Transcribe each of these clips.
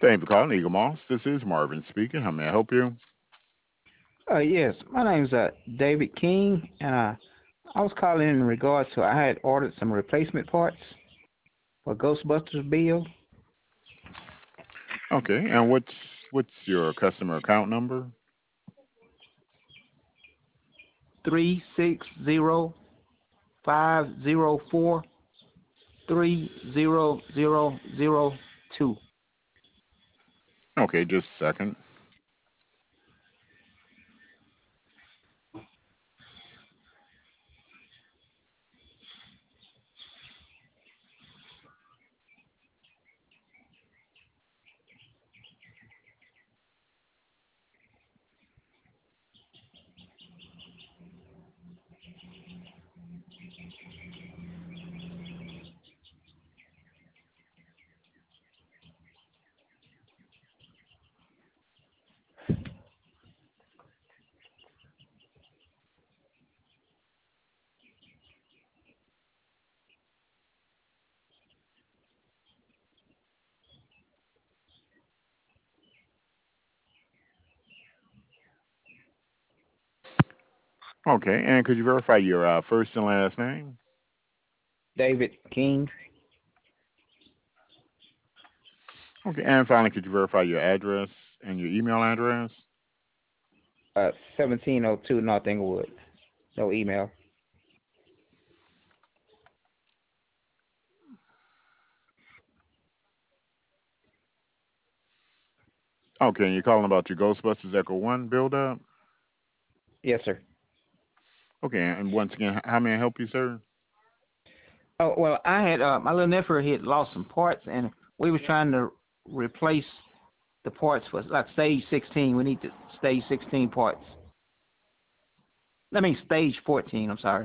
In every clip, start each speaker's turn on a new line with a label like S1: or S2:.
S1: Thank you for calling Eagle Moss. This is Marvin speaking. How may I help you?
S2: Yes, my name's David King, and I was calling in regards to I had ordered some replacement parts for Ghostbusters build
S1: Okay, and what's your customer account number?
S2: 36050430002.
S1: Okay, just a second. Okay, and could you verify your first and last name?
S2: David King,
S1: Okay, and finally, could you verify your address and your email address?
S2: 1702 North Inglewood. No email.
S1: Okay, and you're calling about your Ghostbusters Echo One build up.
S2: Yes, sir.
S1: Okay, and once again, how may I help you, sir?
S2: Oh well, I had my little nephew had lost some parts, and we was trying to replace the parts for like stage 16. We need the stage 16 parts. I mean stage 14. I'm sorry.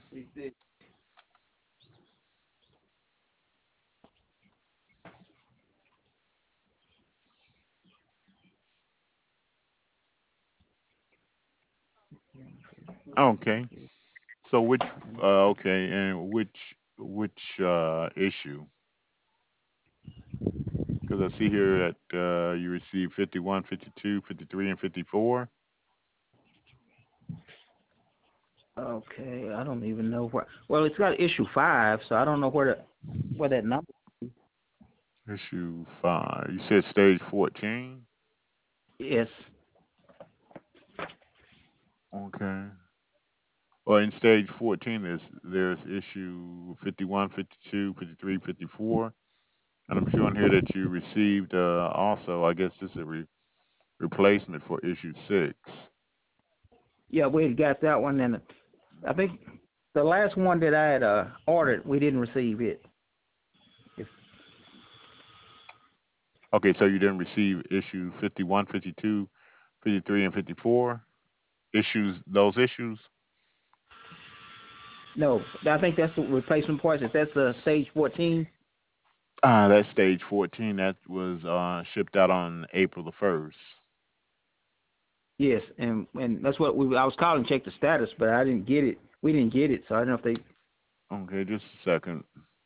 S1: Okay, so okay, and which issue? Because I see here that you received 51, 52, 53, and 54.
S2: Okay, I don't even know where. Well, it's got issue 5, so I don't know where that number.
S1: Issue 5. You said stage 14?
S2: Yes.
S1: Okay. Well, in stage 14, there's issue 51, 52, 53, 54. And I'm showing here that you received also, I guess this is a replacement for issue 6.
S2: Yeah, we had got that one, and I think the last one that I had ordered, we didn't receive it. If,
S1: Okay, so you didn't receive issue 51, 52, 53, and 54? Those issues?
S2: no, I think that's the replacement parts. If that's stage 14,
S1: That's stage 14. That was shipped out on April the 1st.
S2: yes, and that's what I was calling to check the status, but I didn't get it. We didn't get it, so I don't know if they.
S1: Okay, just a second.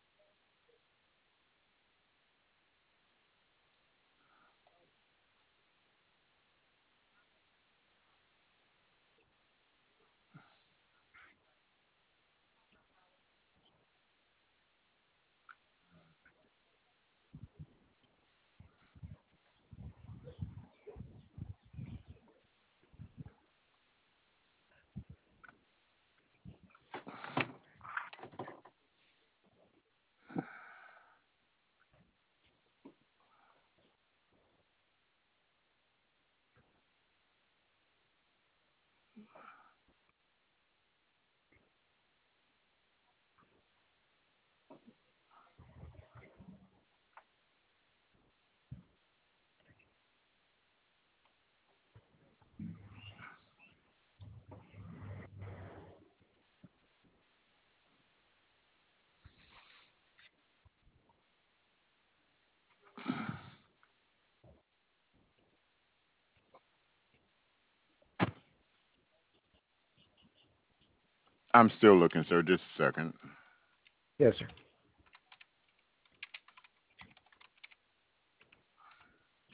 S1: I'm still looking, sir. Just a second.
S2: Yes, sir.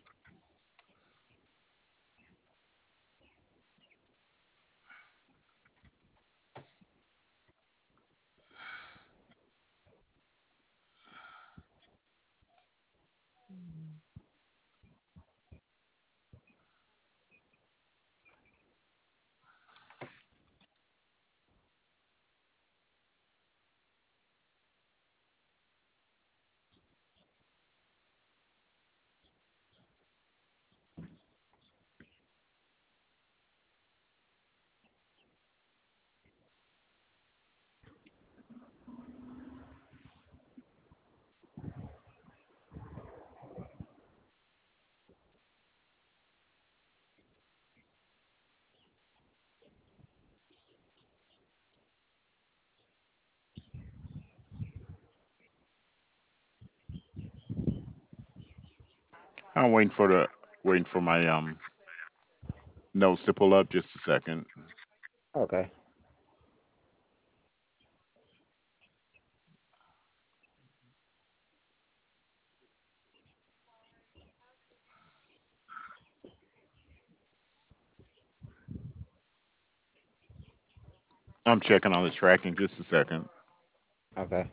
S1: I'm waiting for my notes to pull up. Just a second.
S2: Okay.
S1: I'm checking on the tracking. Just a second.
S2: Okay.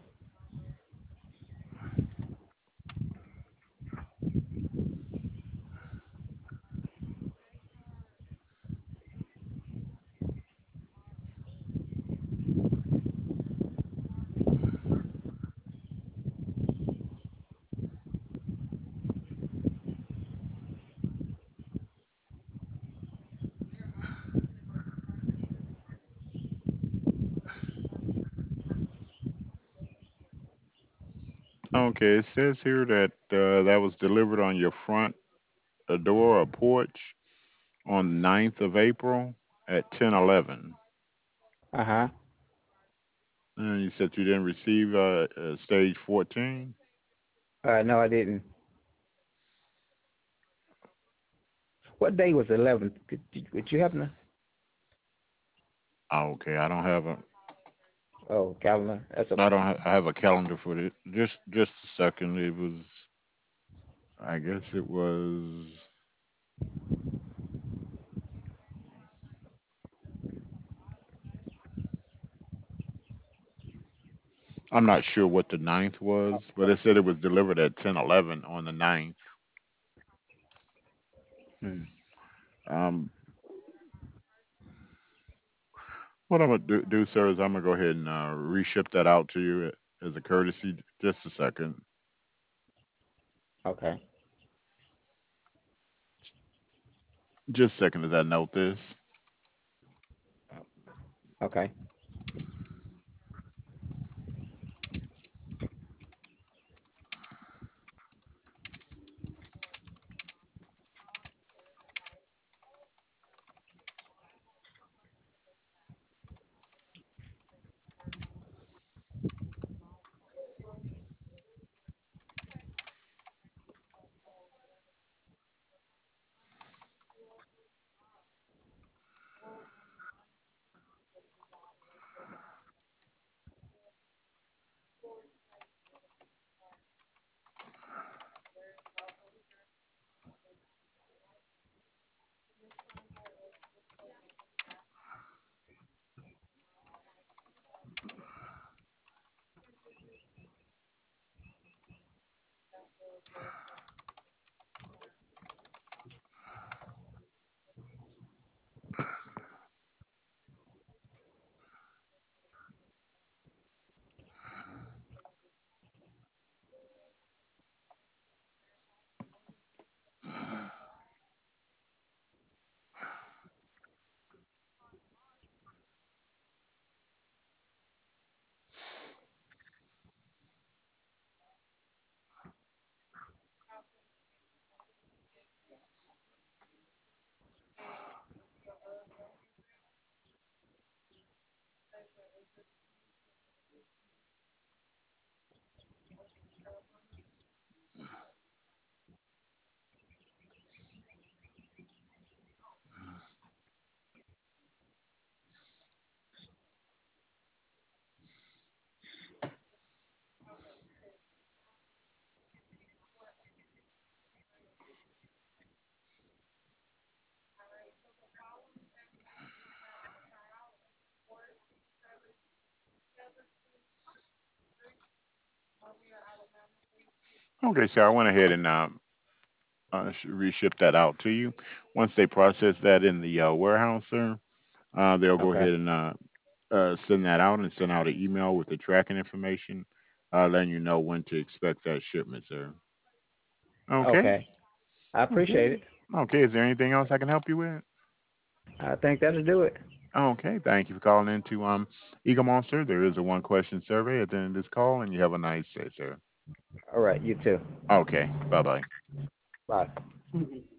S1: Okay, it says here that that was delivered on your front door or porch on the 9th of April at 10:11.
S2: Uh huh.
S1: And you said you didn't receive stage 14.
S2: No, I didn't. What day was the 11th? Would you happen to?
S1: Okay, I don't have a
S2: Oh, calendar. That's
S1: I
S2: okay.
S1: don't I have a calendar for it. Just a second. It was I guess it was I'm not sure what the 9th was, but it said it was delivered at 10:11 on the 9th.
S2: Hmm.
S1: Um, what I'm gonna do, sir, is I'm gonna go ahead and reship that out to you as a courtesy. Just a second.
S2: Okay.
S1: Just a second as I note this.
S2: Okay.
S1: Okay, sir. I went ahead and reship that out to you. Once they process that in the warehouse, sir, they'll go
S2: Okay.
S1: ahead and send that out and send out an email with the tracking information, letting you know when to expect that shipment, sir. Okay.
S2: Okay. I
S1: Okay.
S2: appreciate it.
S1: Okay. Is there anything else I can help you with?
S2: I think that'll do it.
S1: Okay. Thank you for calling into Eagle Monster. There is a one question survey at the end of this call, and you have a nice day, sir.
S2: All right. You too.
S1: Okay. Bye bye.
S2: Bye.